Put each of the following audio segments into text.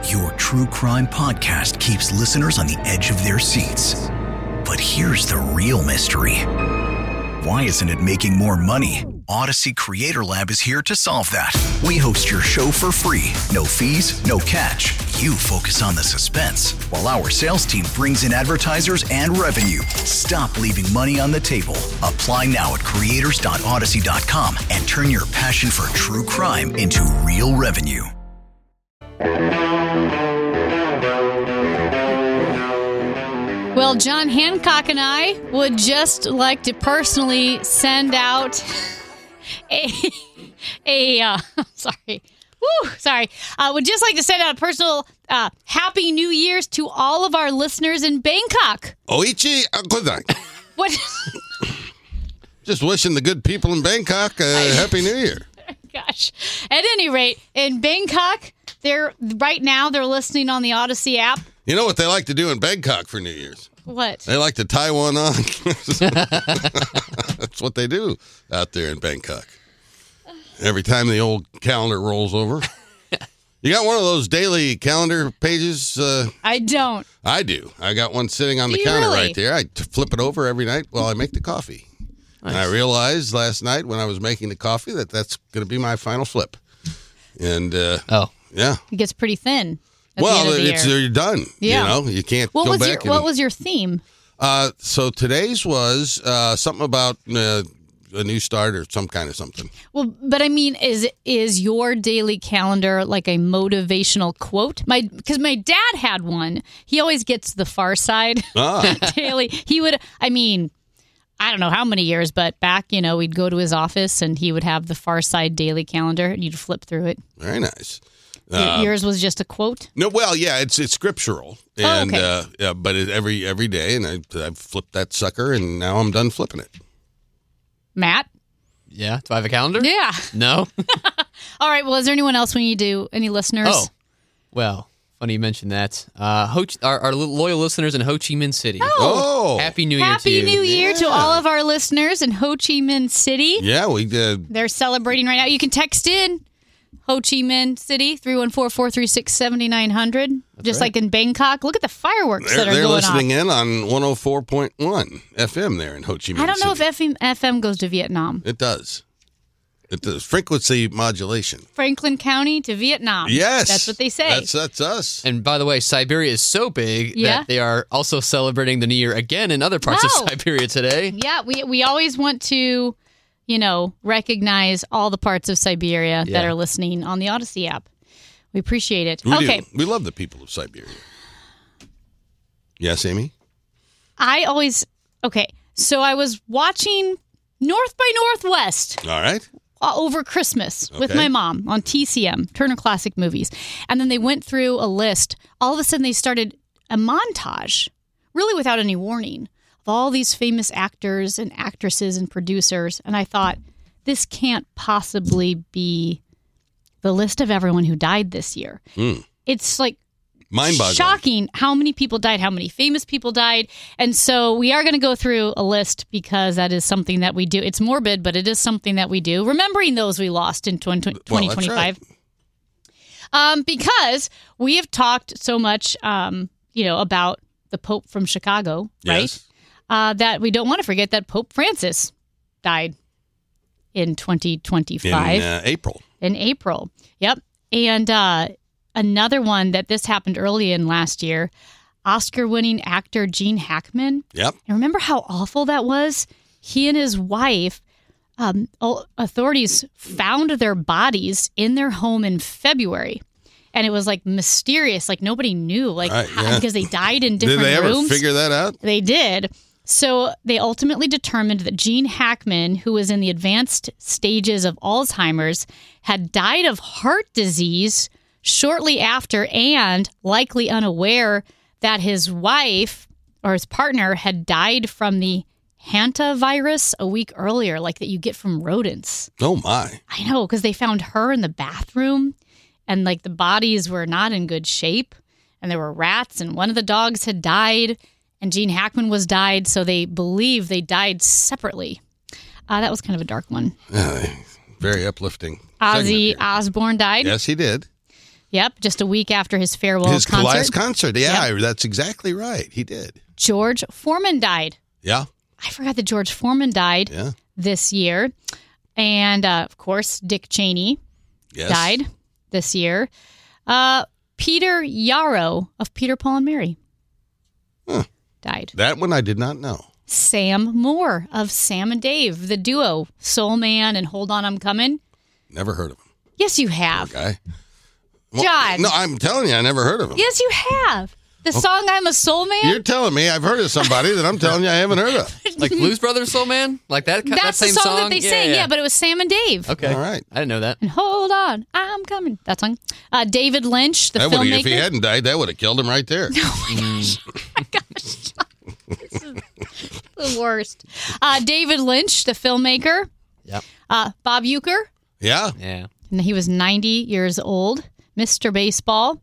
Your true crime podcast keeps listeners on the edge of their seats. But here's the real mystery. Why isn't it making more money? Odyssey Creator Lab is here to solve that. We host your show for free. No fees, no catch. You focus on the suspense, while our sales team brings in advertisers and revenue. Stop leaving money on the table. Apply now at creators.odyssey.com and turn your passion for true crime into real revenue. Well, John Hancock and I would just like to personally send out would just like to send out a personal Happy New Year's to all of our listeners in Bangkok. Oichi Akodai. What? Just wishing the good people in Bangkok a Happy New Year. Gosh. At any rate, in Bangkok, they're listening on the Odyssey app. You know what they like to do in Bangkok for New Year's? What? They like to tie one on. That's what they do out there in Bangkok. Every time the old calendar rolls over. You got one of those daily calendar pages? I don't. I do. I got one sitting on the counter right there. I flip it over every night while I make the coffee. Nice. And I realized last night when I was making the coffee that's going to be my final flip. And, yeah. It gets pretty thin. Well, you're done. Yeah. You know, you can't go back. What was your theme? So today's was something about a new start or some kind of something. Well, but I mean, is your daily calendar like a motivational quote? Because my dad had one. He always gets the Far Side daily. He would, I don't know how many years, but back, we'd go to his office and he would have the Far Side daily calendar and you'd flip through it. Very nice. Yours was just a quote? No, well, yeah, it's scriptural, and but every day, and I've flipped that sucker, and now I'm done flipping it. Matt? Yeah, do I have a calendar? Yeah. No. All right. Well, is there anyone else we need to? Any listeners? Oh, well, funny you mentioned that. Our loyal listeners in Ho Chi Minh City. Oh, Happy New Year to you. Happy New Year to all of our listeners in Ho Chi Minh City. Yeah, we did. They're celebrating right now. You can text in Ho Chi Minh City, 314-436-7900. Just right. Like in Bangkok. Look at the fireworks that are going on. They're listening in on 104.1 FM there in Ho Chi Minh City. I don't know if FM goes to Vietnam. It does. It does. Frequency modulation. Franklin County to Vietnam. Yes. That's what they say. That's us. And by the way, Siberia is so big that they are also celebrating the New Year again in other parts of Siberia today. Yeah, we always want to... recognize all the parts of Siberia that are listening on the Odyssey app. We appreciate it. We do. We love the people of Siberia. Yes, Amy? So I was watching North by Northwest. All right. Over Christmas with my mom on TCM, Turner Classic Movies. And then they went through a list. All of a sudden they started a montage, really without any warning, of all these famous actors and actresses and producers. And I thought, this can't possibly be the list of everyone who died this year. It's like mind-boggling, shocking how many people died, how many famous people died. And so we are going to go through a list because that is something that we do. It's morbid, but it is something that we do. Remembering those we lost in 2025. Right. Because we have talked so much, about the Pope from Chicago, right? Yes. That we don't want to forget that Pope Francis died in 2025. In April. Yep. And another one that this happened early in last year, Oscar-winning actor Gene Hackman. Yep. And remember how awful that was? He and his wife, authorities found their bodies in their home in February. And it was like mysterious, like nobody knew, because they died in different rooms. Did they ever figure that out? They did. So they ultimately determined that Gene Hackman, who was in the advanced stages of Alzheimer's, had died of heart disease shortly after and likely unaware that his wife or his partner had died from the hantavirus a week earlier, like that you get from rodents. Oh, my. I know, because they found her in the bathroom and the bodies were not in good shape and there were rats and one of the dogs had died. And Gene Hackman died, so they believe they died separately. That was kind of a dark one. Very uplifting. Ozzy Osbourne died. Yes, he did. Yep, just a week after his farewell concert. His last concert. Yeah, That's exactly right. He did. George Foreman died. Yeah. I forgot that George Foreman died this year. And, of course, Dick Cheney died this year. Peter Yarrow of Peter, Paul, and Mary died. That one I did not know. Sam Moore of Sam and Dave, the duo, Soul Man and Hold On, I'm Coming. Never heard of him. Yes, you have. Okay. Well, John. No, I'm telling you, I never heard of him. Yes, you have. The song I'm a Soul Man? You're telling me I've heard of somebody that I'm telling you I haven't heard of. Like Blues Brothers Soul Man? Like that That's same the song that they sang, yeah, but it was Sam and Dave. Okay. All right. I didn't know that. And Hold On, I'm Coming. That song. David Lynch, the filmmaker. If he hadn't died, that would have killed him right there. Oh my gosh. This is the worst. David Lynch, the filmmaker. Yep. Bob Uecker. Yeah. Yeah. And he was 90 years old. Mr. Baseball.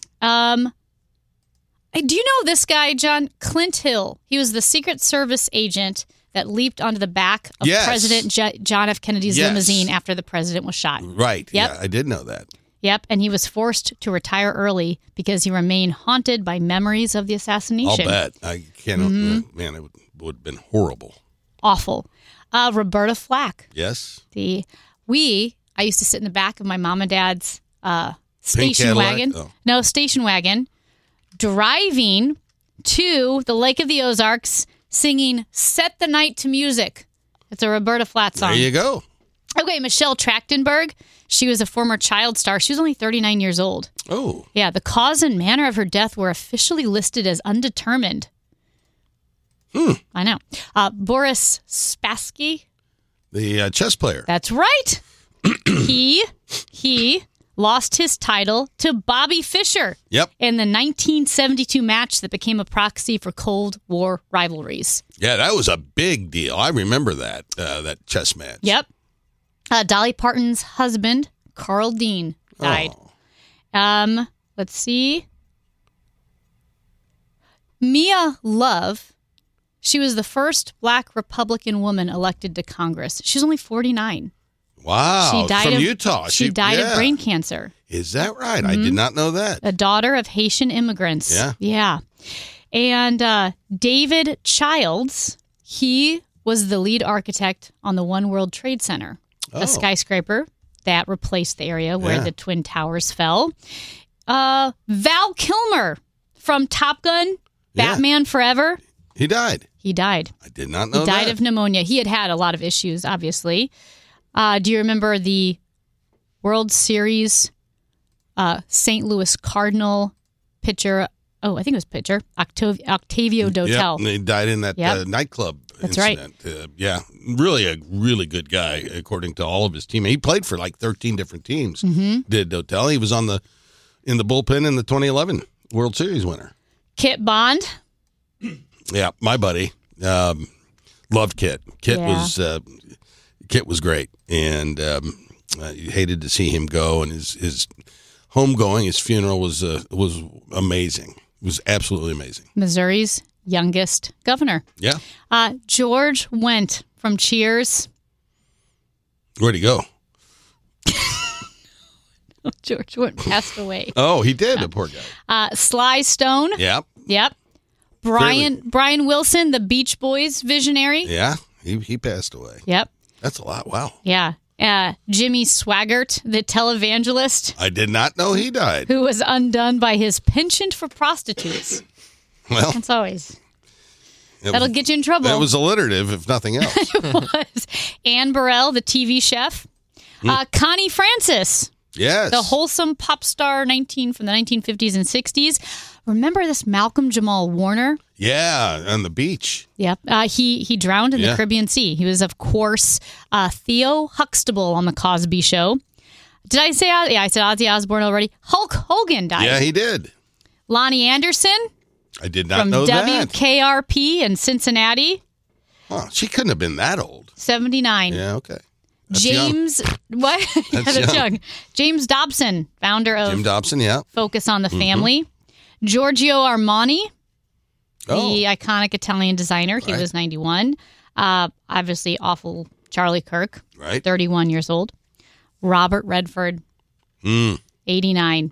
Do you know this guy, John? Clint Hill. He was the Secret Service agent that leaped onto the back of President John F. Kennedy's limousine after the president was shot. Right. Yep. Yeah, I did know that. Yep. And he was forced to retire early because he remained haunted by memories of the assassination. I'll bet. I cannot. Man, it would have been horrible. Awful. Roberta Flack. Yes. I used to sit in the back of my mom and dad's station wagon. Oh. No, station wagon. Driving to the Lake of the Ozarks, singing Set the Night to Music. It's a Roberta Flack song. There you go. Okay, Michelle Trachtenberg. She was a former child star. She was only 39 years old. Oh. Yeah, the cause and manner of her death were officially listed as undetermined. I know. Boris Spassky. The chess player. That's right. He lost his title to Bobby Fischer. Yep. In the 1972 match that became a proxy for Cold War rivalries. Yeah, that was a big deal. I remember that chess match. Yep. Dolly Parton's husband, Carl Dean, died. Oh. Let's see. Mia Love. She was the first black Republican woman elected to Congress. She's only 49. Wow. She died from Utah. She died of brain cancer. Is that right? I did not know that. A daughter of Haitian immigrants. Yeah. Yeah. And David Childs, he was the lead architect on the One World Trade Center, a skyscraper that replaced the area where the Twin Towers fell. Val Kilmer from Top Gun, Batman Forever. He died. He died. I did not know that. He died of pneumonia. He had a lot of issues, obviously. Do you remember the World Series St. Louis Cardinal pitcher? Oh, I think it was pitcher Octavio Dotel. Yep, and he died in that nightclub incident. Right. Really a really good guy, according to all of his team. He played for like 13 different teams. Did Dotel? He was in the bullpen in the 2011 World Series winner. Kit Bond. Yeah, my buddy loved Kit. Kit was great, and hated to see him go. And his homegoing, his funeral was amazing. It was absolutely amazing. Missouri's youngest governor. Yeah. George Wendt from Cheers. Where'd he go? George Wendt passed away. Oh, he did. The poor guy. Sly Stone. Yep. Brian Wilson, the Beach Boys visionary. Yeah, he passed away. Yep. That's a lot. Wow. Yeah. Jimmy Swaggart, the televangelist. I did not know he died. Who was undone by his penchant for prostitutes. Well, that's always. That'll get you in trouble. That was alliterative, if nothing else. It was. Anne Burrell, the TV chef. Connie Francis. Yes. The wholesome pop star from the 1950s and 60s. Remember this Malcolm Jamal Warner? Yeah, on the beach. Yep. He drowned in the Caribbean Sea. He was, of course, Theo Huxtable on The Cosby Show. Did I say? Yeah, I said Ozzy Osbourne already. Hulk Hogan died. Yeah, he did. Lonnie Anderson. I did not know that. From WKRP in Cincinnati. Oh, she couldn't have been that old. 79. Yeah, okay. That's James, young. what? That's young. James Dobson, founder of Focus on the Family. Giorgio Armani, the iconic Italian designer. He was 91. Obviously, awful Charlie Kirk, 31 years old. Robert Redford, 89.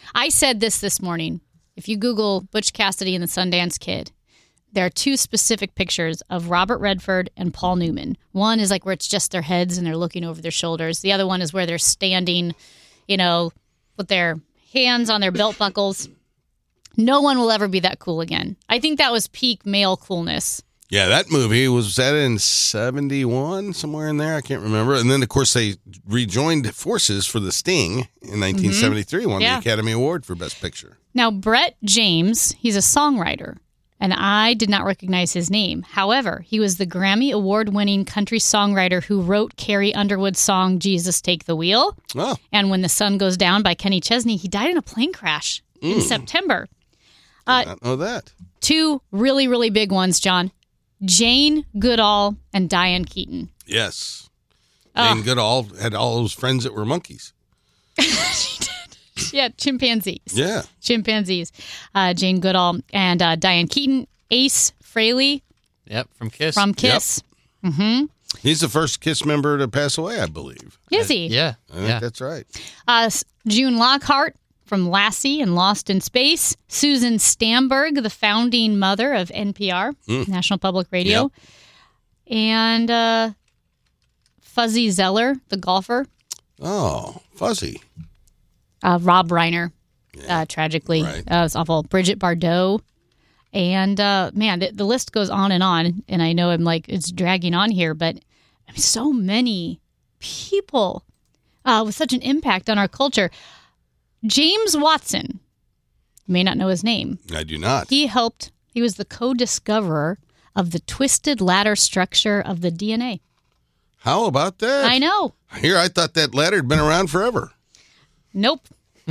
I said this morning. If you Google Butch Cassidy and the Sundance Kid, there are two specific pictures of Robert Redford and Paul Newman. One is like where it's just their heads and they're looking over their shoulders. The other one is where they're standing, with their hands on their belt buckles. No one will ever be that cool again. I think that was peak male coolness. Yeah, that movie, was that in 71, somewhere in there? I can't remember. And then, of course, they rejoined forces for The Sting in 1973, won the Academy Award for Best Picture. Now, Brett James, he's a songwriter, and I did not recognize his name. However, he was the Grammy Award-winning country songwriter who wrote Carrie Underwood's song, Jesus Take the Wheel. Oh. And When the Sun Goes Down by Kenny Chesney. He died in a plane crash in September. I didn't know that. Two really, really big ones, John. Jane Goodall and Diane Keaton. Yes. Jane Goodall had all those friends that were monkeys. She did. Yeah, chimpanzees. Yeah. Chimpanzees. Jane Goodall and Diane Keaton. Ace Frehley. Yep, from Kiss. From Kiss. Yep. Mm-hmm. He's the first Kiss member to pass away, I believe. Is he? Yeah. I think that's right. June Lockhart from Lassie and Lost in Space. Susan Stamberg, the founding mother of NPR, National Public Radio. Yep. And Fuzzy Zeller, the golfer. Oh, Fuzzy. Rob Reiner, tragically. Right. It was awful. Bridget Bardot. And, man, the list goes on. And I know I'm like, it's dragging on here, but so many people with such an impact on our culture. James Watson, you may not know his name. I do not. He was the co-discoverer of the twisted ladder structure of the DNA. How about that? I know. Here, I thought that ladder had been around forever. Nope.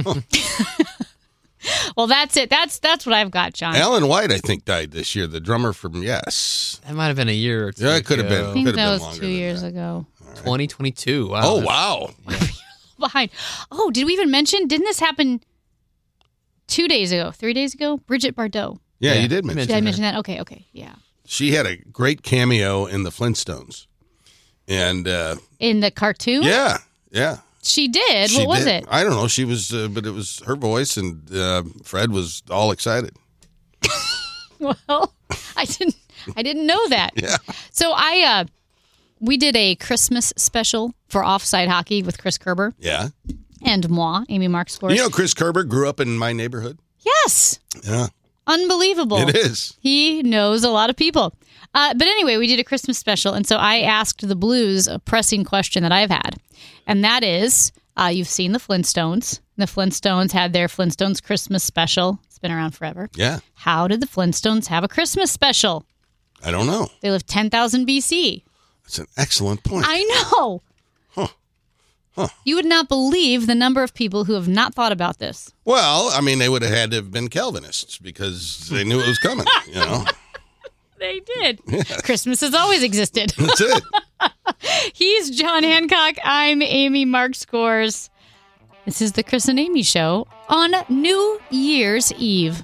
Well, that's it. That's what I've got, John. Alan White, I think, died this year. The drummer from Yes. That might have been a year or two. Yeah, it could have been. I think that was 2 years ago. 2022. Wow. Oh, wow. Behind. Oh, did we even mention? Didn't this happen 2 days ago, 3 days ago? Bridget Bardot. Yeah, you did mention Did I mention that? Okay, yeah. She had a great cameo in the Flintstones. And in the cartoon? Yeah. She did? What was it? I don't know. She was, but it was her voice, and Fred was all excited. Well, I didn't know that. Yeah. So we did a Christmas special for Offside Hockey with Chris Kerber. Yeah. And moi, Amy Mark scores. You know, Chris Kerber grew up in my neighborhood. Yes. Yeah. Unbelievable. It is. He knows a lot of people. But anyway, we did a Christmas special, and so I asked the Blues a pressing question that I've had, and that is, you've seen the Flintstones. The Flintstones had their Flintstones Christmas special. It's been around forever. Yeah. How did the Flintstones have a Christmas special? I don't know. They lived 10,000 BC. That's an excellent point. I know. Huh. You would not believe the number of people who have not thought about this. Well, I mean, they would have had to have been Calvinists because they knew it was coming, you know. They did. Yeah. Christmas has always existed. That's it. He's John Hancock. I'm Amy Mark Scores. This is the Chris and Amy Show on New Year's Eve.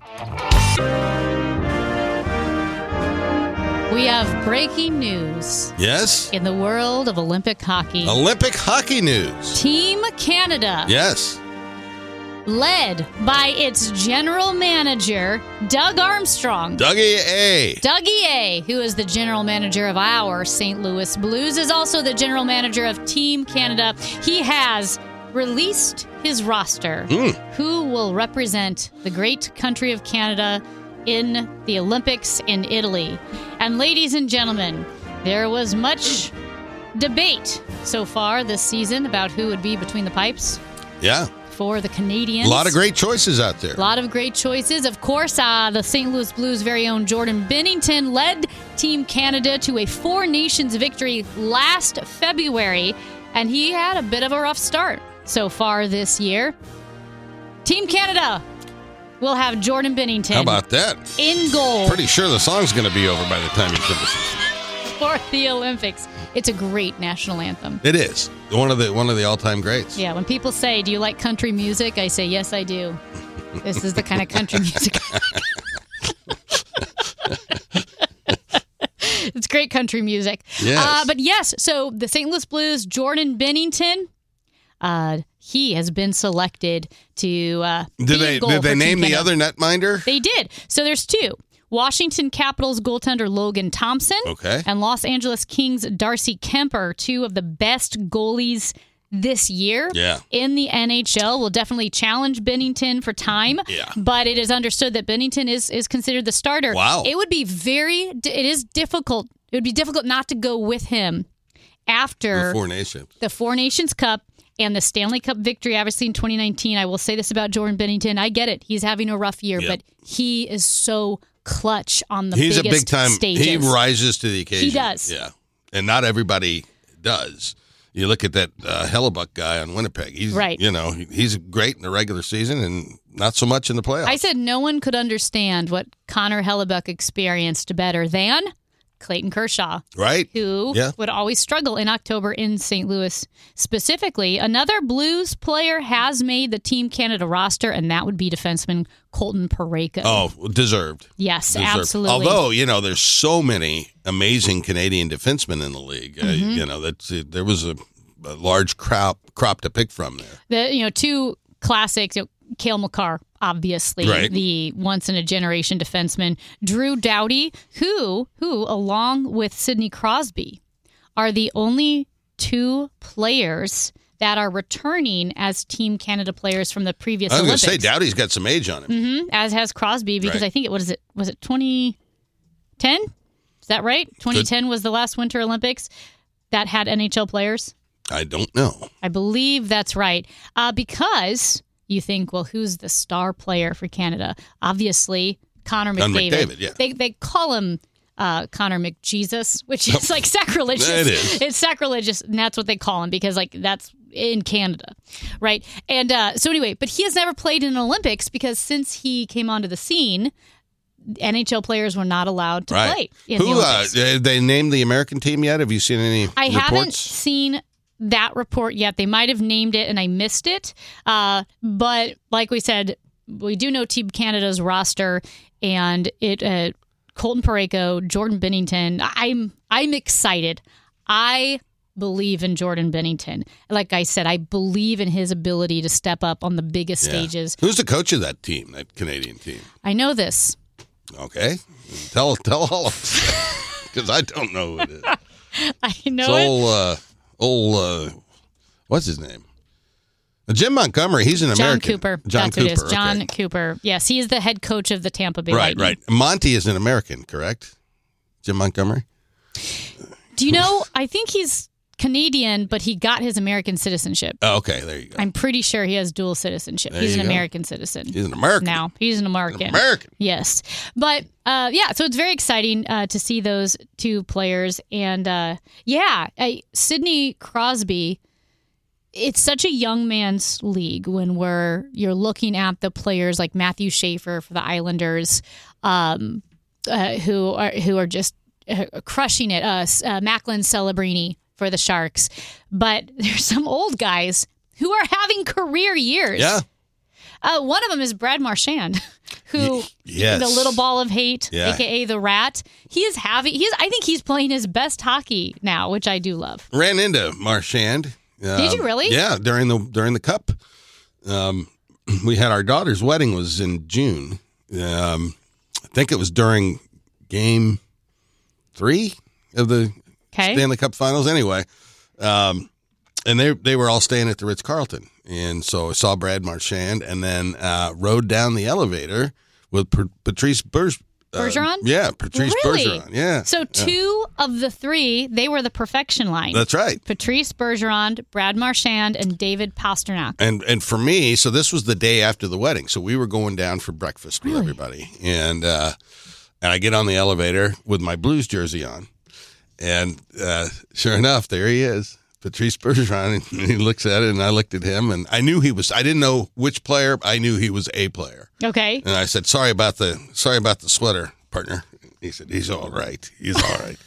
We have breaking news. Yes. In the world of Olympic hockey. Olympic hockey news. Team Canada. Yes. Led by its general manager, Doug Armstrong. Dougie A, who is the general manager of our St. Louis Blues, is also the general manager of Team Canada. He has released his roster, who will represent the great country of Canada in the Olympics in Italy. And ladies and gentlemen, there was much debate so far this season about who would be between the pipes. Yeah. For the Canadians. A lot of great choices out there. A lot of great choices. Of course, the St. Louis Blues' very own Jordan Binnington led Team Canada to a Four Nations victory last February, and he had a bit of a rough start so far this year. Team Canada will have Jordan Binnington. How about that? In goal. Pretty sure the song's going to be over by the time you finish this. For the Olympics. It's a great national anthem. It is. One of the all-time greats. Yeah, when people say, do you like country music? I say, yes, I do. This is the kind of country music. It's great country music. Yes. But yes, so the St. Louis Blues, Jordan Binnington, he has been selected to Did they name the other netminder? They did. So there's two. Washington Capitals goaltender Logan Thompson and Los Angeles Kings Darcy Kemper, two of the best goalies this year in the NHL. Will definitely challenge Binnington for time, but it is understood that Binnington is considered the starter. Wow. It would be difficult. It would be difficult not to go with him after the Four Nations Cup and the Stanley Cup victory, obviously, in 2019. I will say this about Jordan Binnington. I get it. He's having a rough year, but he is so clutch on the biggest stages. He's a big-time stages. He rises to the occasion. He does. Yeah. And not everybody does. You look at that Hellebuyck guy on Winnipeg. He's he's great in the regular season and not so much in the playoffs. I said no one could understand what Connor Hellebuyck experienced better than Clayton Kershaw, who would always struggle in October in St. Louis. Specifically, another Blues player has made the Team Canada roster, and that would be defenseman Colton Parayko. Oh, deserved. Yes, absolutely. Although, there's so many amazing Canadian defensemen in the league. There was a large crop to pick from there. Two classics, Cale Makar, obviously, the once-in-a-generation defenseman. Drew Doughty, who, along with Sidney Crosby, are the only two players that are returning as Team Canada players from the previous Olympics. I was going to say, Doughty's got some age on him. As has Crosby, because I think, was it 2010? Is that right? 2010 was the last Winter Olympics that had NHL players? I don't know. I believe that's right. Because you think, well, who's the star player for Canada? Obviously, Connor McDavid. They call him Connor McJesus, which is like sacrilegious. It is. It's sacrilegious, and that's what they call him because that's in Canada, right? And so anyway, but he has never played in an Olympics because since he came onto the scene, NHL players were not allowed to play in the Olympics. Have they named the American team yet? Have you seen any reports? I haven't seen that report yet. They might have named it and I missed it. But like we said, we do know Team Canada's roster and it Colton Parayko, Jordan Binnington. I'm excited. I believe in Jordan Binnington. Like I said, I believe in his ability to step up on the biggest stages. Who's the coach of that team, that Canadian team? I know this. Okay. Tell all of us. Because I don't know who it is. I know it's what's his name? Jim Montgomery. He's an American. John Cooper. That's who it is. John Cooper. Yes, he is the head coach of the Tampa Bay Lightning. Right. Monty is an American, correct? Jim Montgomery? Do you know, I think he's Canadian, but he got his American citizenship. Oh, okay, there you go. I'm pretty sure he has dual citizenship. He's an American citizen. He's an American. Now, he's an American. Yes. But, so it's very exciting to see those two players. And, Sidney Crosby, it's such a young man's league when you're looking at the players like Matthew Schaefer for the Islanders, who are just crushing it. Macklin Celebrini for the Sharks. But there's some old guys who are having career years. Yeah. One of them is Brad Marchand, who the little ball of hate, aka the Rat. I think he's playing his best hockey now, which I do love. Ran into Marchand. Did you really? Yeah, during the Cup. We had our daughter's wedding was in June. I think it was during Game 3 of the Stanley Cup Finals. Anyway, and they were all staying at the Ritz-Carlton, and so I saw Brad Marchand, and then rode down the elevator with Patrice Bergeron? Yeah, Patrice Bergeron. Yeah. So two of the three, they were the perfection line. That's right. Patrice Bergeron, Brad Marchand, and David Pastrnak. And for me, so this was the day after the wedding, so we were going down for breakfast with everybody, and I get on the elevator with my Blues jersey on, and sure enough, there he is. Patrice Bergeron, and he looks at it, and I looked at him, and I knew I didn't know which player, I knew he was a player. Okay. And I said, sorry about the sweater, partner. He said, he's all right. He's all right.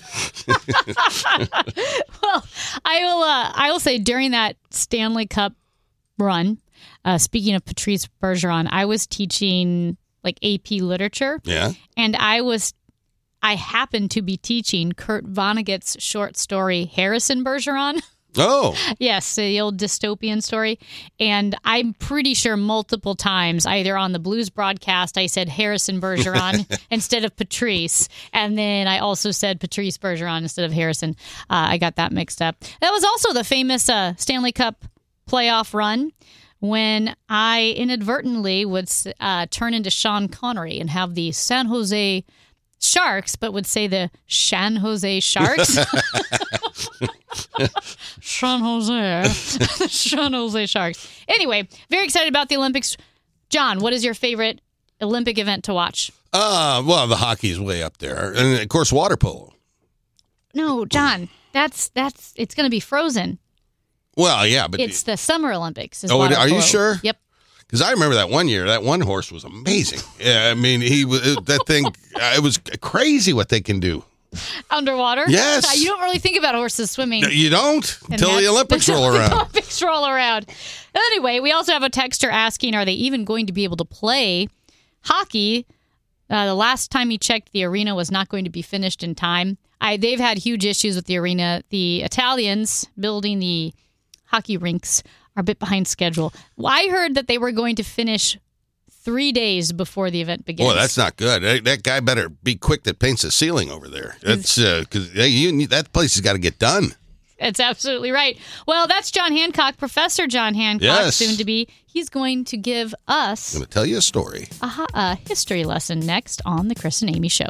Well, I will say during that Stanley Cup run, speaking of Patrice Bergeron, I was teaching like AP literature. Yeah. And I happened to be teaching Kurt Vonnegut's short story, Harrison Bergeron. Oh. Yes, the old dystopian story. And I'm pretty sure multiple times, either on the Blues broadcast, I said Harrison Bergeron instead of Patrice. And then I also said Patrice Bergeron instead of Harrison. I got that mixed up. That was also the famous Stanley Cup playoff run when I inadvertently would turn into Sean Connery and have the San Jose Sharks, but would say the San Jose Sharks. San Jose. San Jose Sharks. Anyway, very excited about the Olympics. John, what is your favorite Olympic event to watch? Well, the hockey's way up there. And, of course, water polo. No, John, that's it's going to be frozen. Well, yeah, but it's the Summer Olympics. Are you sure? Yep. Because I remember that one year, that one horse was amazing. Yeah, I mean, that thing, it was crazy what they can do. Underwater? Yes. You don't really think about horses swimming. You don't until the Olympics roll around. The Olympics roll around. Anyway, we also have a texter asking, are they even going to be able to play hockey? The last time he checked, the arena was not going to be finished in time. They've had huge issues with the arena. The Italians building the hockey rinks are a bit behind schedule. I heard that they were going to finish 3 days before the event begins. Boy, that's not good. That guy better be quick that paints the ceiling over there. That's because that place has got to get done. That's absolutely right. Well, that's John Hancock, Professor John Hancock, soon to be. He's going to give us... I'm going to tell you a story. A history lesson next on The Chris and Amy Show.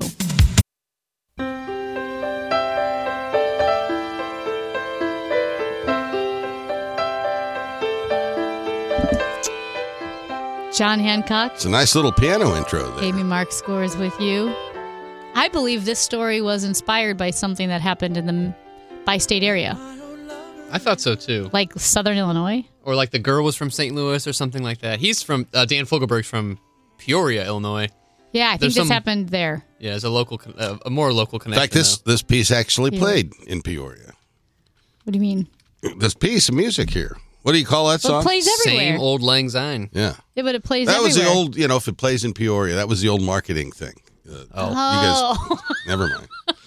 John Hancock. It's a nice little piano intro there. Amy Mark scores with you. I believe this story was inspired by something that happened in the bi-state area. I thought so, too. Like Southern Illinois? Or like the girl was from St. Louis or something like that. He's from, Dan Fogelberg's from Peoria, Illinois. Yeah, I think this happened there. Yeah, there's a more local connection. In fact, this piece actually played in Peoria. What do you mean? This piece of music here. What do you call that song? It plays everywhere. Same Old Lang Syne. Yeah. Yeah, but it plays that everywhere. That was the old, if it plays in Peoria, that was the old marketing thing. You guys, never mind.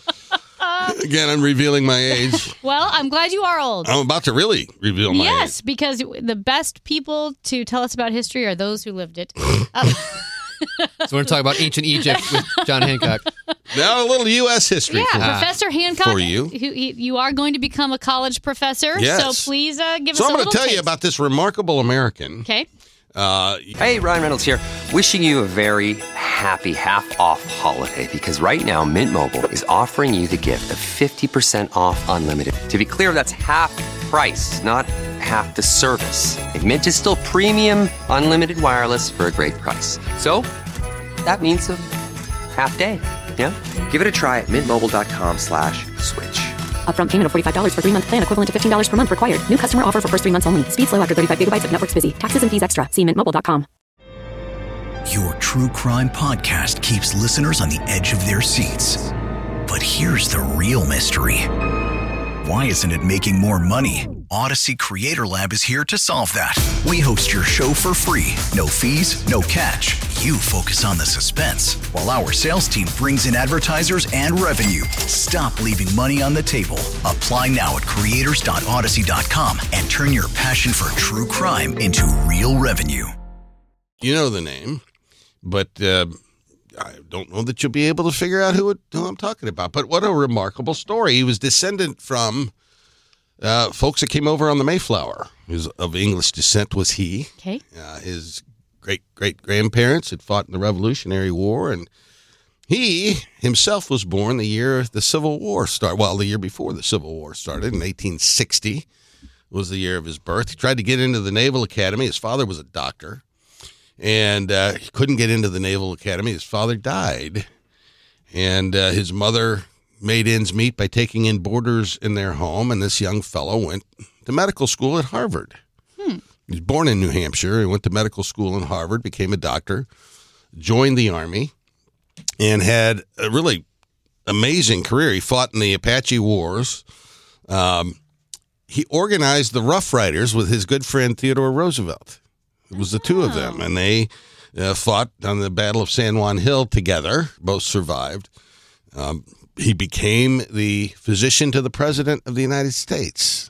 Again, I'm revealing my age. Well, I'm glad you are old. I'm about to really reveal my age. Yes, because the best people to tell us about history are those who lived it. So we're going to talk about ancient Egypt with John Hancock. Now a little U.S. history. Yeah, Professor Hancock. For you. You are going to become a college professor. Yes. So please give us a little So I'm going to tell taste. you about this remarkable American. Okay. Hey, Ryan Reynolds here. Wishing you a very happy half-off holiday because right now Mint Mobile is offering you the gift of 50% off unlimited. To be clear, that's half price, not half the service. Mint is still premium unlimited wireless for a great price. So that means a half day. Yeah? Give it a try at mintmobile.com/switch. Upfront payment of $45 for 3-month plan equivalent to $15 per month required. New customer offer for first 3 months only. Speed slow after 35 gigabytes if network's busy. Taxes and fees extra. See mintmobile.com. Your true crime podcast keeps listeners on the edge of their seats. But here's the real mystery. Why isn't it making more money? Odyssey Creator Lab is here to solve that. We host your show for free. No fees, no catch. You focus on the suspense, while our sales team brings in advertisers and revenue. Stop leaving money on the table. Apply now at creators.odyssey.com and turn your passion for true crime into real revenue. You know the name, but I don't know that you'll be able to figure out who I'm talking about. But what a remarkable story. He was descendant from folks that came over on the Mayflower. He was of English descent, was he. Okay. His great-great-grandparents had fought in the Revolutionary War, and he himself was born the year the Civil War started. Well, the year before the Civil War started, in 1860 was the year of his birth. He tried to get into the Naval Academy. His father was a doctor, and he couldn't get into the Naval Academy. His father died, and his mother made ends meet by taking in boarders in their home, and this young fellow went to medical school at Harvard. He was born in New Hampshire. He went to medical school in Harvard, became a doctor, joined the Army, and had a really amazing career. He fought in the Apache Wars. He organized the Rough Riders with his good friend Theodore Roosevelt. It was the two of them, and they fought on the Battle of San Juan Hill together. Both survived. He became the physician to the President of the United States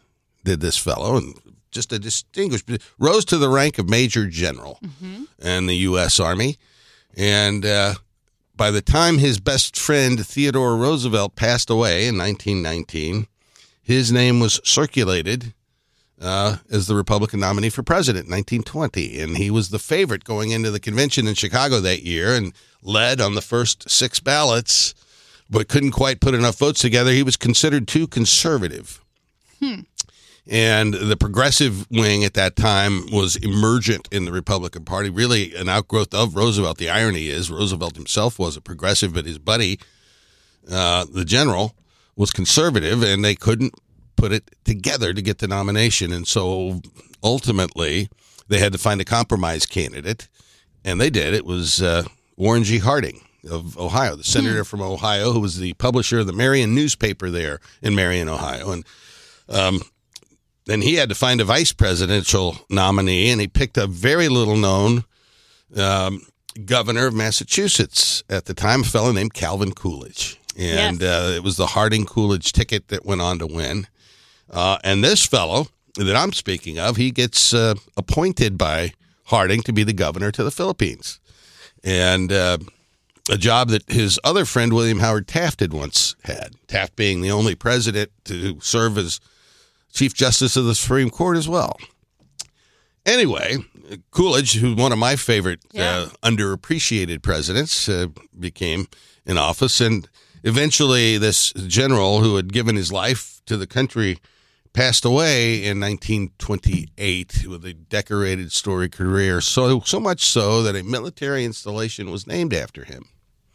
did this fellow, and just a distinguished, rose to the rank of Major General in the U.S. Army. And by the time his best friend Theodore Roosevelt passed away in 1919, his name was circulated as the Republican nominee for president in 1920. And he was the favorite going into the convention in Chicago that year and led on the first 6 ballots, but couldn't quite put enough votes together. He was considered too conservative. And the progressive wing at that time was emergent in the Republican Party, really an outgrowth of Roosevelt. The irony is Roosevelt himself was a progressive, but his buddy, the general, was conservative, and they couldn't put it together to get the nomination. And so ultimately they had to find a compromise candidate, and they did. It was Warren G. Harding of Ohio, the senator from Ohio, who was the publisher of the Marion newspaper there in Marion, Ohio. And then he had to find a vice presidential nominee, and he picked a very little-known governor of Massachusetts at the time, a fellow named Calvin Coolidge. And it was the Harding-Coolidge ticket that went on to win. And this fellow that I'm speaking of, he gets appointed by Harding to be the governor to the Philippines. And a job that his other friend, William Howard Taft, had once had. Taft being the only president to serve as Chief Justice of the Supreme Court as well. Anyway, Coolidge, who's one of my favorite underappreciated presidents, became in office. And eventually this general who had given his life to the country passed away in 1928 with a decorated storied career, so much so that a military installation was named after him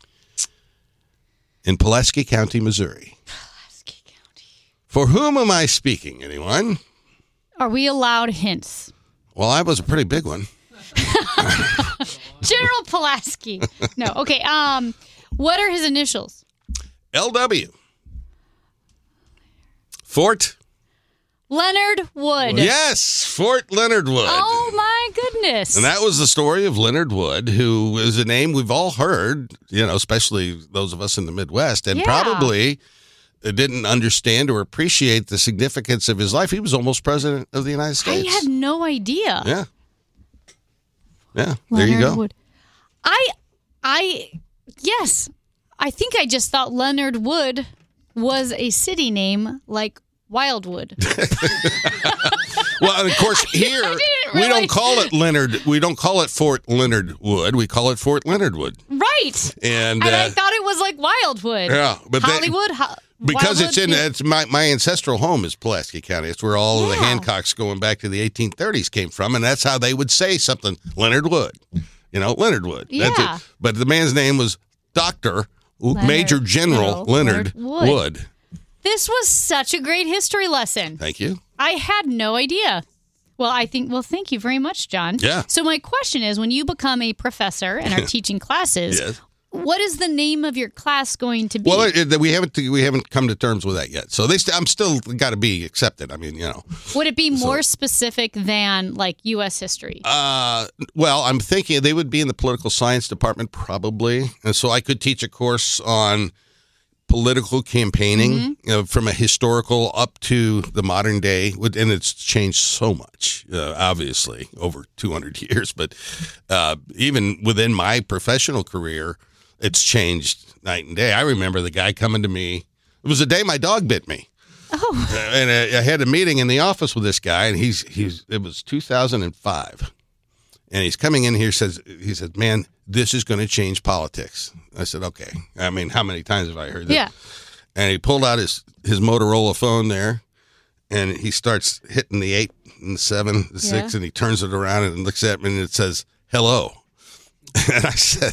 in Pulaski County, Missouri. For whom am I speaking, anyone? Are we allowed hints? Well, I was a pretty big one. General Pulaski. No, okay. What are his initials? LW. Fort Leonard Wood. Yes, Fort Leonard Wood. Oh, my goodness. And that was the story of Leonard Wood, who is a name we've all heard, especially those of us in the Midwest, and probably didn't understand or appreciate the significance of his life. He was almost president of the United States. I had no idea. Yeah. Yeah, Leonard there you go. Wood. Yes. I think I just thought Leonard Wood was a city name like Wildwood. Well, and of course, here we don't call it Leonard. We don't call it Fort Leonard Wood. We call it Fort Leonard Wood. Right. And I thought it was like Wildwood. Yeah, but Hollywood. Because Wildwood, it's my ancestral home is Pulaski County. It's where all of the Hancocks going back to the 1830s came from, and that's how they would say something. Leonard Wood. Leonard Wood. Yeah. That's it. But the man's name was Dr. Major General Leonard Wood. This was such a great history lesson. Thank you. I had no idea. Well, thank you very much, John. Yeah. So my question is, when you become a professor and are teaching classes, what is the name of your class going to be? Well, we haven't come to terms with that yet. So I'm still got to be accepted. I mean, Would it be more specific than like U.S. history? Well, I'm thinking they would be in the political science department probably, and so I could teach a course on political campaigning from a historical up to the modern day, and it's changed so much, obviously, over 200 years. But even within my professional career, it's changed night and day. I remember the guy coming to me. It was the day my dog bit me. Oh. And I had a meeting in the office with this guy, and it was 2005. And he's coming in here, he says, man, this is going to change politics. I said, okay. I mean, how many times have I heard that? Yeah. And he pulled out his Motorola phone there, and he starts hitting the 8 and the 7, the 6, and he turns it around and looks at me, and it says, hello. And I said,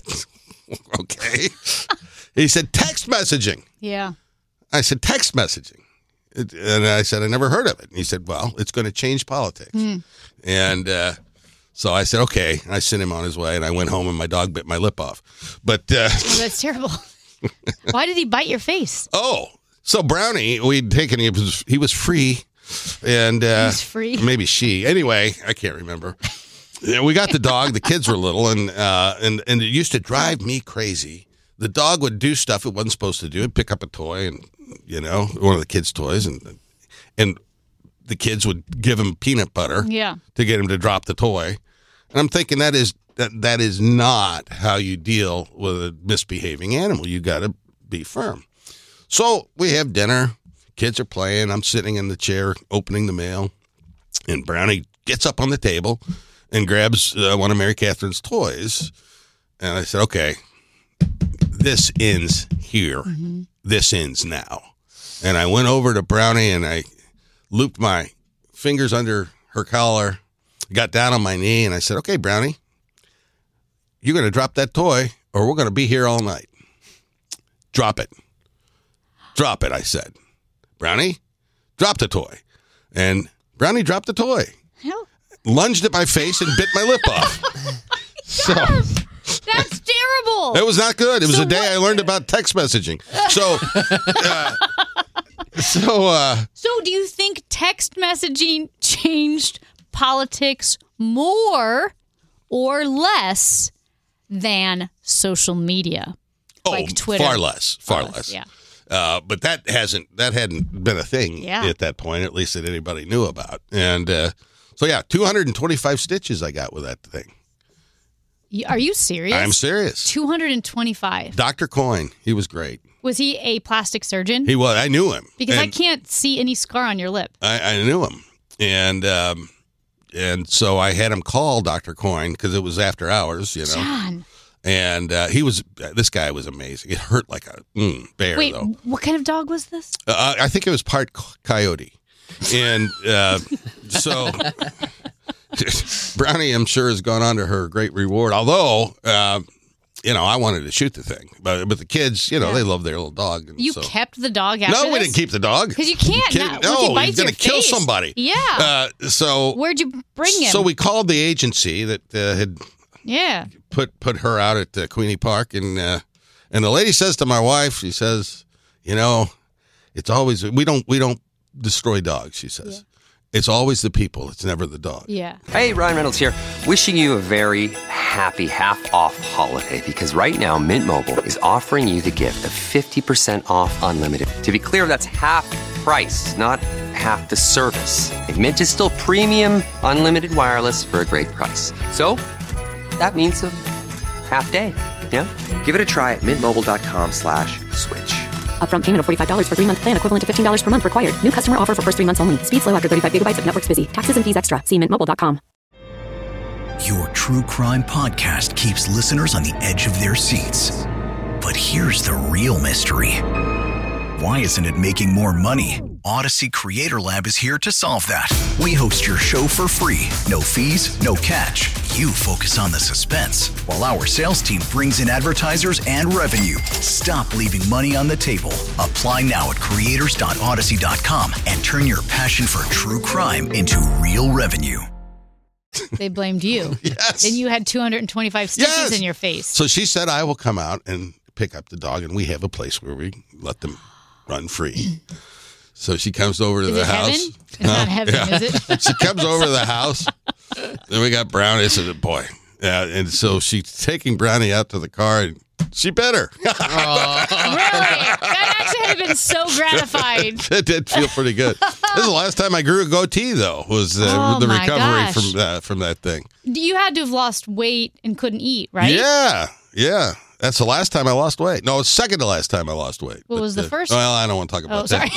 okay. He said, text messaging. Yeah. I said, text messaging. And I said, I never heard of it. And he said, well, it's going to change politics. And so I said, okay. And I sent him on his way, and I went home, and my dog bit my lip off. But that's terrible. Why did he bite your face? Oh, so Brownie, we'd taken him. He was free, and he was free. Maybe she. Anyway, I can't remember. Yeah, we got the dog. The kids were little, and it used to drive me crazy. The dog would do stuff it wasn't supposed to do. It'd pick up a toy, and one of the kids' toys, and the kids would give him peanut butter to get him to drop the toy. And I'm thinking that is not how you deal with a misbehaving animal. You got to be firm. So we have dinner. Kids are playing. I'm sitting in the chair opening the mail. And Brownie gets up on the table and grabs one of Mary Catherine's toys. And I said, okay, this ends here. Mm-hmm. This ends now. And I went over to Brownie and I looped my fingers under her collar, got down on my knee, and I said, okay, Brownie, you're going to drop that toy or we're going to be here all night. Drop it. Drop it, I said. Brownie, drop the toy. And Brownie dropped the toy. Hell. Lunged at my face and bit my lip off. So that's terrible. It was not good. It was a day I learned about text messaging. So do you think text messaging changed politics more or less than social media? Like Twitter? Far less. Yeah. But that hadn't been a thing at that point, at least that anybody knew about. And 225 stitches I got with that thing. Are you serious? I'm serious. 225. Dr. Coyne, he was great. Was he a plastic surgeon? He was. I knew him. Because I can't see any scar on your lip. I knew him. And so I had him call Dr. Coyne because it was after hours, John. And this guy was amazing. It hurt like a bear, Wait, though. What kind of dog was this? I think it was part coyote. And so Brownie, I'm sure, has gone on to her great reward. Although, I wanted to shoot the thing. But the kids, they love their little dog. And you kept the dog after No, we didn't keep the dog. Because you can't. He's going to kill somebody. Yeah. So where'd you bring him? So we called the agency that had put her out at Queenie Park. And the lady says to my wife, she says, it's always, we don't destroy dogs, she says. Yeah. It's always the people. It's never the dog. Yeah. Hey, Ryan Reynolds here. Wishing you a very happy half-off holiday because right now Mint Mobile is offering you the gift of 50% off unlimited. To be clear, that's half price, not half the service. And Mint is still premium unlimited wireless for a great price. So that means a half day. Yeah? Give it a try at mintmobile.com/switch. Upfront payment of $45 for 3-month plan equivalent to $15 per month required. New customer offer for first 3 months only. Speed slow after 35 gigabytes if network's busy. Taxes and fees extra. See mintmobile.com. Your true crime podcast keeps listeners on the edge of their seats. But here's the real mystery. Why isn't it making more money? Odyssey Creator Lab is here to solve that. We host your show for free. No fees, no catch. You focus on the suspense, while our sales team brings in advertisers and revenue. Stop leaving money on the table. Apply now at creators.odyssey.com and turn your passion for true crime into real revenue. They blamed you. Yes. And you had 225 stitches in your face. So she said, I will come out and pick up the dog, and we have a place where we let them run free. So she comes over to the house. Heaven? It's not heaven, is it? She comes over to the house. Then we got Brownie. I said, boy. And so she's taking Brownie out to the car, and she bit her. Really? That actually had been so gratified. It did feel pretty good. This is the last time I grew a goatee, though, was the recovery from that thing. You had to have lost weight and couldn't eat, right? Yeah. That's the last time I lost weight. No, it's second to last time I lost weight. What was the first? Well, I don't want to talk about that.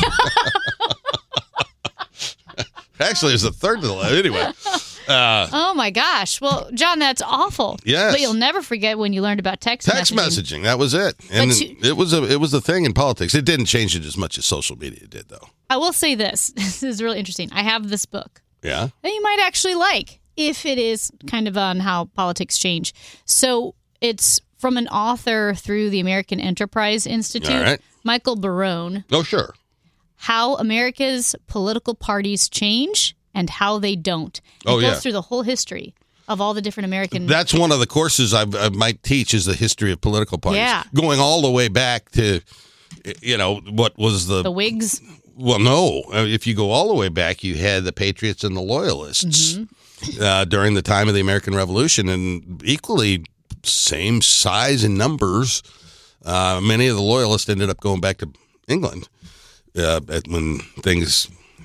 Sorry. Actually, it's the third to the last. Anyway. Oh, my gosh. Well, John, that's awful. Yes. But you'll never forget when you learned about text messaging. That was it. And it was a thing in politics. It didn't change it as much as social media did, though. I will say this. This is really interesting. I have this book. Yeah? That you might actually like if it is kind of on how politics change. So it's from an author through the American Enterprise Institute, all right. Michael Barone. Oh, sure. How America's political parties change and how they don't. It goes through the whole history of all the different American... That's one of the courses I might teach is the history of political parties. Yeah. Going all the way back to, what was the Whigs? Well, no. If you go all the way back, you had the Patriots and the Loyalists during the time of the American Revolution, and equally same size and numbers. Many of the Loyalists ended up going back to England when things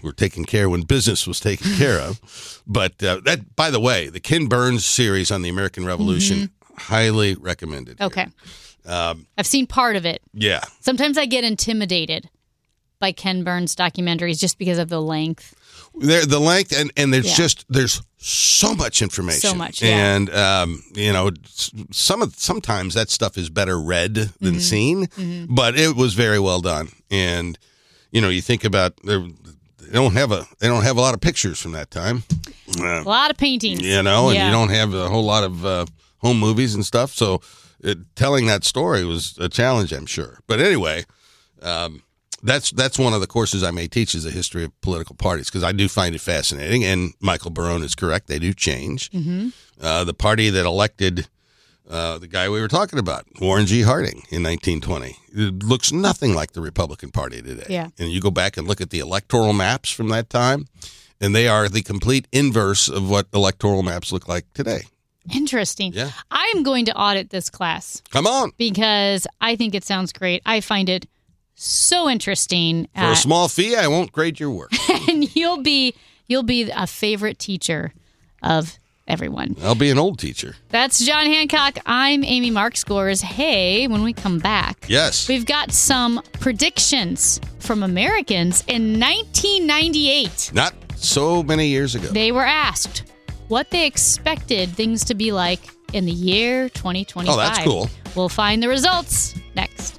were taken care of when business was taken care of. But that, by the way, the Ken Burns series on the American Revolution, highly recommended. Okay. I've seen part of it. Yeah. Sometimes I get intimidated by Ken Burns documentaries just because of the length. The length, and there's so much information. So much, yeah. And, sometimes that stuff is better read than seen, but it was very well done. And, you think about, they don't have a lot of pictures from that time. A lot of paintings. And you don't have a whole lot of home movies and stuff. So telling that story was a challenge, I'm sure. But anyway, that's one of the courses I may teach, is the history of political parties, because I do find it fascinating. And Michael Barone is correct; they do change. The party that elected the guy we were talking about, Warren G. Harding, in 1920, it looks nothing like the Republican Party today. Yeah. And you go back and look at the electoral maps from that time, and they are the complete inverse of what electoral maps look like today. Interesting. Yeah. I'm going to audit this class. Come on. Because I think it sounds great. I find it so interesting. For a small fee, I won't grade your work. And you'll be a favorite teacher of everyone. I'll be an old teacher. That's John Hancock. I'm Amy Markscores. Hey, when we come back, yes, we've got some predictions from Americans in 1998. Not so many years ago. They were asked what they expected things to be like in the year 2025. Oh, that's cool. We'll find the results next.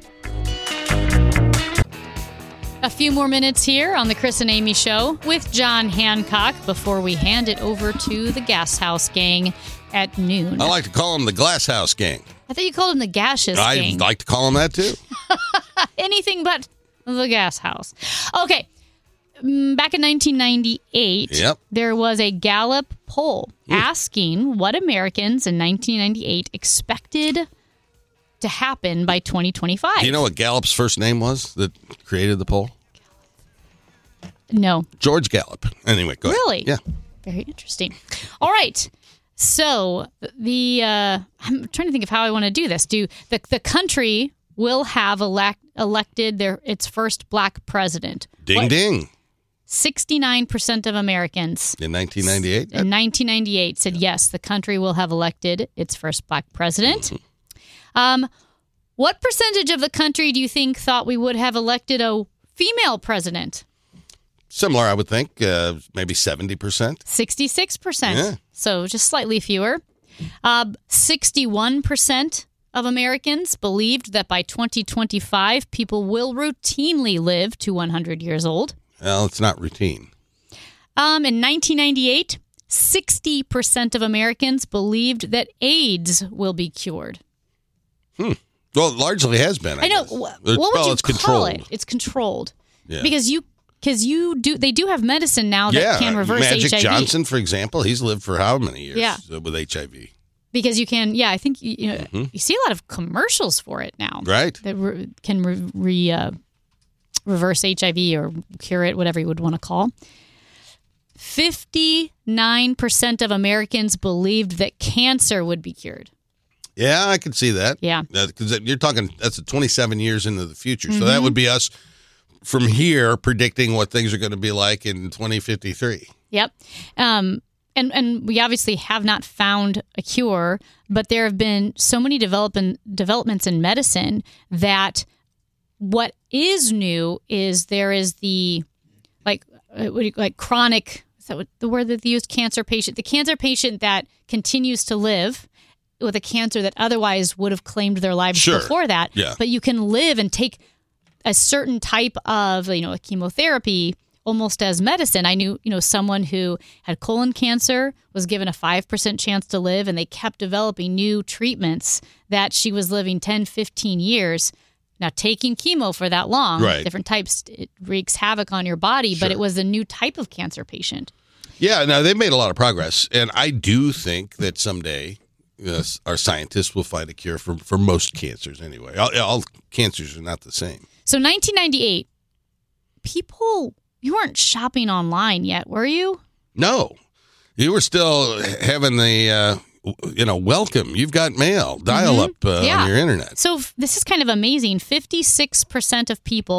A few more minutes here on the Chris and Amy Show with John Hancock before we hand it over to the Gas House Gang at noon. I like to call them the Glass House Gang. I thought you called them the Gaseous Gang. I like to call them that, too. Anything but the Gas House. Okay. Back in 1998, there was a Gallup poll asking what Americans in 1998 expected to happen by 2025. Do you know what Gallup's first name was that created the poll? No. George Gallup. Anyway, go ahead. Really? Yeah. Very interesting. All right. So I'm trying to think of how I want to do this. The country will have elected its first black president. Ding, ding. 69% of Americans in 1998? In 1998 said yes, the country will have elected its first black president. What percentage of the country do you think thought we would have elected a female president? Similar, I would think. Maybe 70%. 66%. Yeah. So just slightly fewer. 61% of Americans believed that by 2025, people will routinely live to 100 years old. Well, it's not routine. In 1998, 60% of Americans believed that AIDS will be cured. Well, it largely has been. I know. What would you call it? It's controlled. Yeah. Because they do have medicine now that can reverse Magic HIV. Johnson, for example, he's lived for how many years with HIV? Because you can, I think you see a lot of commercials for it now, right? That can reverse HIV or cure it, whatever you would want to call. 59% of Americans believed that cancer would be cured. Yeah, I can see that. Yeah. Because you're talking, that's 27 years into the future. So that would be us from here predicting what things are going to be like in 2053. Yep. And we obviously have not found a cure, but there have been so many developments in medicine that what is new is there is the like chronic, is that what the word that they used? Cancer patient. The cancer patient that continues to live with a cancer that otherwise would have claimed their lives before that. Yeah. But you can live and take a certain type of, a chemotherapy almost as medicine. I knew, someone who had colon cancer was given a 5% chance to live, and they kept developing new treatments that she was living 10, 15 years. Now, taking chemo for that long, different types, it wreaks havoc on your body, but it was a new type of cancer patient. Yeah, no, they've made a lot of progress. And I do think that someday our scientists will find a cure for most cancers anyway. All cancers are not the same. So 1998, you weren't shopping online yet, were you? No. You were still having the, welcome. You've got mail, dial up on your internet. So this is kind of amazing. 56% of people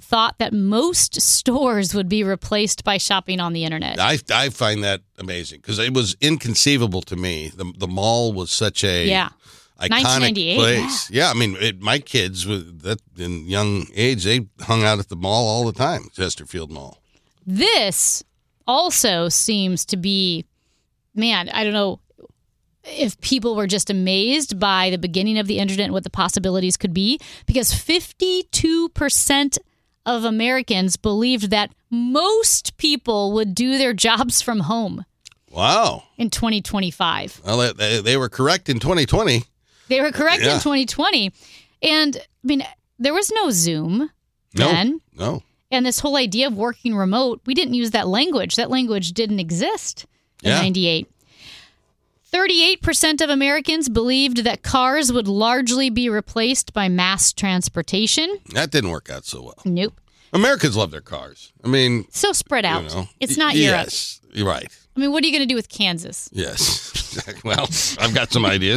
thought that most stores would be replaced by shopping on the internet. I find that amazing because it was inconceivable to me. The mall was such a iconic place. Yeah, I mean, my kids in young age, they hung out at the mall all the time, Chesterfield Mall. This also seems to be, man, I don't know if people were just amazed by the beginning of the internet and what the possibilities could be, because 52% of Americans believed that most people would do their jobs from home. Wow. In 2025. Well, they were correct in 2020. They were correct in 2020. And, I mean, there was no Zoom then. No. And this whole idea of working remote, we didn't use that language. That language didn't exist in 98. 38% of Americans believed that cars would largely be replaced by mass transportation. That didn't work out so well. Nope. Americans love their cars. I mean... So spread out. It's not Europe. Yes, you're right. I mean, what are you going to do with Kansas? Yes. Well, I've got some ideas.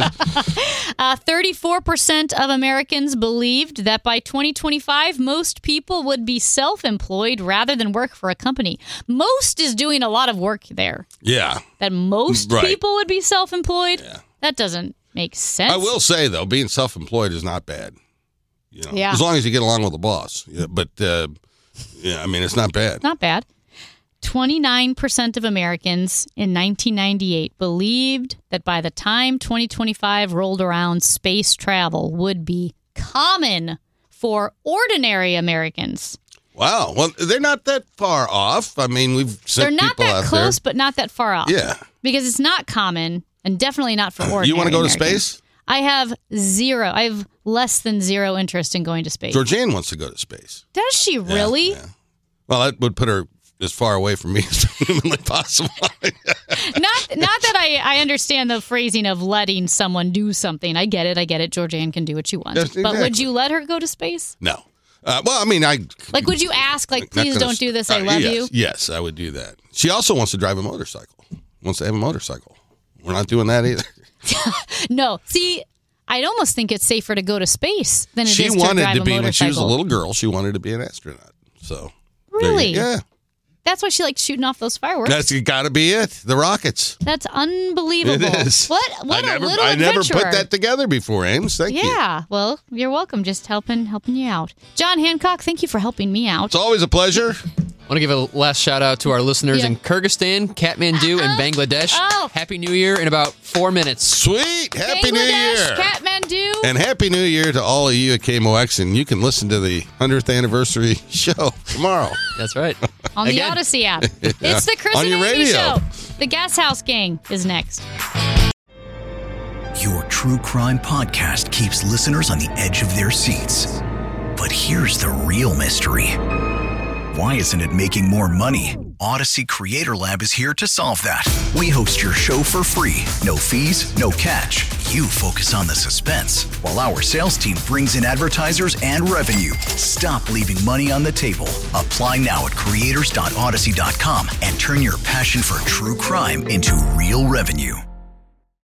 34% of Americans believed that by 2025, most people would be self-employed rather than work for a company. Most is doing a lot of work there. Yeah. That most people would be self-employed? Yeah. That doesn't make sense. I will say, though, being self-employed is not bad. As long as you get along with the boss. Yeah, but, I mean, it's not bad. Not bad. 29% of Americans in 1998 believed that by the time 2025 rolled around, space travel would be common for ordinary Americans. Wow. Well, they're not that far off. I mean, we've sent people out there. They're not that close, but not that far off. Yeah. Because it's not common and definitely not for ordinary You want to go Americans. to space? I have zero. I have less than zero interest in going to space. Georgianne wants to go to space. Does she really? Yeah. Well, that would put her as far away from me as humanly possible. Not that I understand the phrasing of letting someone do something. I get it. Georgianne can do what she wants. Yes, exactly. But would you let her go to space? No. Well, I mean, would you ask, please don't do this, I love you? Yes, I would do that. She also wants to drive a motorcycle. Wants to have a motorcycle. We're not doing that either. No. See, I'd almost think it's safer to go to space than it is to drive a motorcycle. She wanted to be, when she was a little girl, she wanted to be an astronaut. So. Really? Yeah. That's why she likes shooting off those fireworks. That's got to be it. The rockets. That's unbelievable. It is. What a little adventurer. I never put that together before, Ames. Thank you. Yeah. Well, you're welcome. Just helping you out. John Hancock, thank you for helping me out. It's always a pleasure. I want to give a last shout out to our listeners in Kyrgyzstan, Kathmandu, and Bangladesh. Happy New Year in about 4 minutes. Sweet. Happy New Year. Kathmandu. And Happy New Year to all of you at KMOX. And you can listen to the 100th anniversary show tomorrow. That's right. On the Odyssey app. It's the Chris and Amy Show. The Gas House Gang is next. Your true crime podcast keeps listeners on the edge of their seats. But here's the real mystery. Why isn't it making more money? Odyssey Creator Lab is here to solve that. We host your show for free. No fees, no catch. You focus on the suspense, while our sales team brings in advertisers and revenue. Stop leaving money on the table. Apply now at creators.odyssey.com and turn your passion for true crime into real revenue.